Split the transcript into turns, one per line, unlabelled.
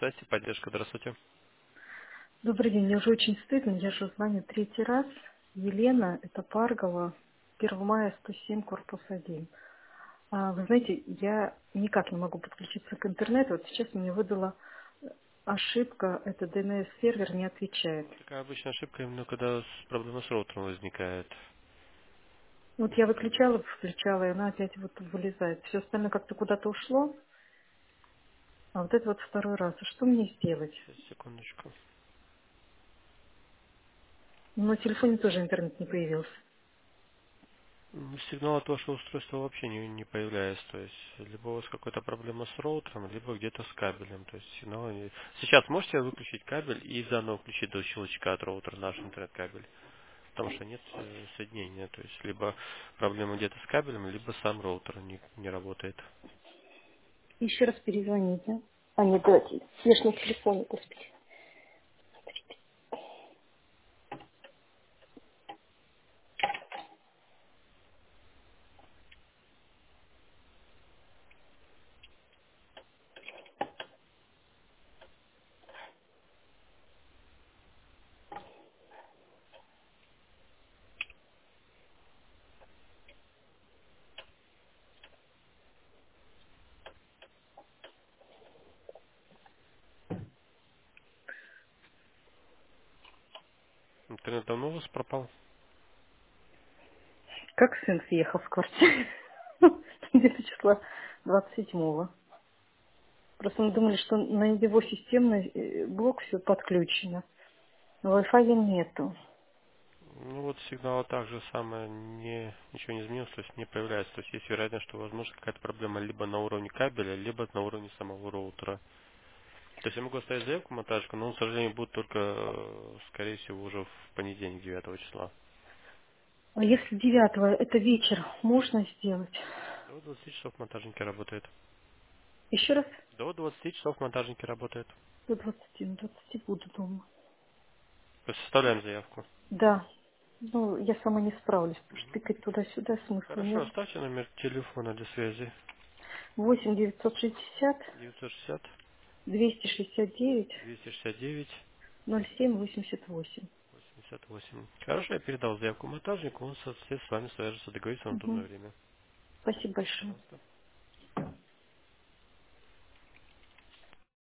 связи, поддержка, здравствуйте.
Добрый день, мне уже очень стыдно, я же звоню третий раз. Елена, это Паргова, 1 мая 107, корпус 1. Вы знаете, я никак не могу подключиться к интернету. Вот сейчас мне выдала ошибка, это DNS-сервер не отвечает.
Такая обычная ошибка, именно когда проблема с роутером возникает.
Вот я
Если
выключала, включала, и она опять вот вылезает. Все остальное как-то куда-то ушло, а вот это вот второй раз. И что мне сделать?
Сейчас, секундочку.
На телефоне тоже интернет не появился.
Сигнал от вашего устройства вообще не появляется. То есть, либо у вас какая-то проблема с роутером, либо где-то с кабелем. То есть, сигнала не... Сейчас можете выключить кабель и заново включить до щелчка от роутера наш интернет-кабель? Потому что нет соединения. То есть, либо проблема где-то с кабелем, либо сам роутер не работает.
Еще раз перезвоните. А, нет, давайте. Я ж на телефоне, господи.
Интернет давно у вас пропал?
Как сын съехал с квартиры? Где-то числа 27-го. Просто мы думали, что на его системный блок все подключено. Но Wi-Fi нету.
Ну вот сигнала также самое, ничего не изменилось, то есть не появляется. То есть есть вероятность, что возможно какая-то проблема либо на уровне кабеля, либо на уровне самого роутера. То есть я могу оставить заявку монтажку, но он, к сожалению, будет только, скорее всего, уже в понедельник, 9 числа.
А если 9-го, это вечер, можно сделать?
До 20 часов монтажники работают.
Еще раз?
До 20 часов монтажники работают.
До 20, на 20 буду дома.
То есть составляем заявку.
Да. Ну, я сама не справлюсь, потому что тыкать туда-сюда смысла
Хорошо,
нет.
оставьте номер телефона для связи.
8 960
960
269
269
07 88.
88. Хорошо, я передал заявку монтажнику, он, соответственно, с вами свяжется, договорится на удобное
Угу.
время.
Спасибо большое.
Пожалуйста.